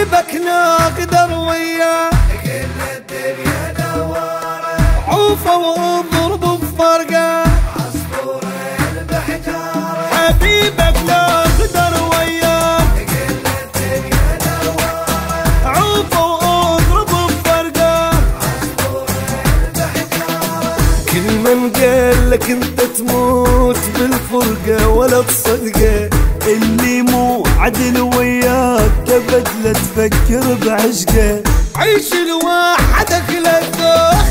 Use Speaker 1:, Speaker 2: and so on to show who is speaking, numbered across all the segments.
Speaker 1: حبيبك نقدر وياه
Speaker 2: كل الدنيا دواره،
Speaker 1: عوفه واضرب بفرقه
Speaker 2: عصفور بحجاره.
Speaker 1: حبيبك نقدر وياه
Speaker 2: كل الدنيا دواره،
Speaker 1: عوفه واضرب بفرقه
Speaker 2: عصفور بحجاره.
Speaker 1: كل من قال لك انت تموت بالفرقه ولا تصدقه، اللي مو عدل وياك ابد لا تفكر بعشقه. عيش لوحدك للذوق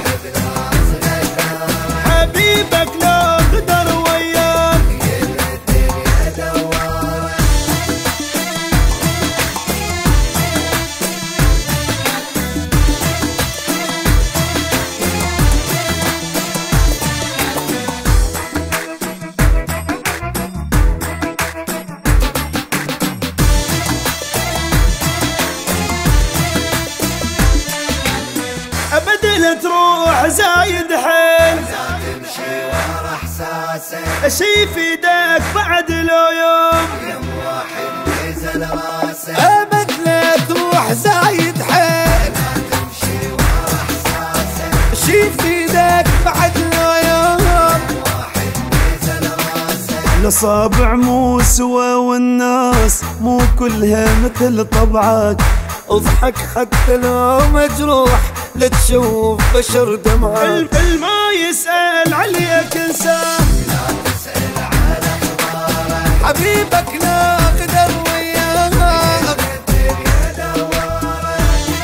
Speaker 1: حبيبك لا قدر وياك
Speaker 2: كل الدنيا دواره.
Speaker 1: ابد لا تروح زايد حيل
Speaker 2: تمشي ورا احساسك،
Speaker 1: اشي في ايدك بعد لو يوم
Speaker 2: يم واحد نزل راسك.
Speaker 1: ابد لا تروح زايد حيل
Speaker 2: تمشي ورا احساسك،
Speaker 1: اشي في ايدك بعد لو يوم
Speaker 2: واحد نزل راسك.
Speaker 1: الاصابع مو سوا والناس مو كلها مثل طبعك، اضحك حتى لو مجروح لا تشوف بشر دمعك. الما يسأل عليك انسان
Speaker 2: لا تسأل على اخبارك،
Speaker 1: حبيبك لا قدر وياك
Speaker 2: الدنيا دواره.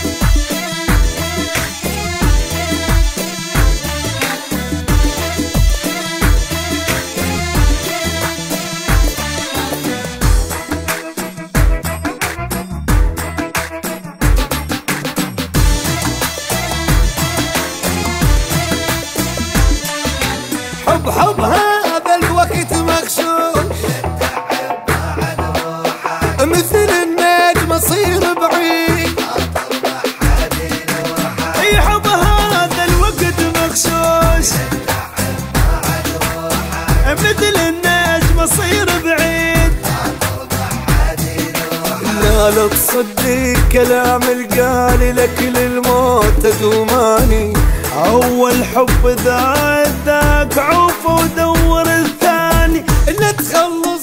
Speaker 1: حب حب هذا الوقت مغشوش
Speaker 2: بعد روحك،
Speaker 1: مثل النجم اصير بعيد.
Speaker 2: ما حد يلوحك.
Speaker 1: اي حب هذا الوقت مغشوش
Speaker 2: بعد روحك،
Speaker 1: مثل النجم اصير بعيد.
Speaker 2: ما حد يلوحك.
Speaker 1: لا تصدق كلام القالي لك للموت دوماني، اول حب ذاك عوف ودور الثاني لا تخلص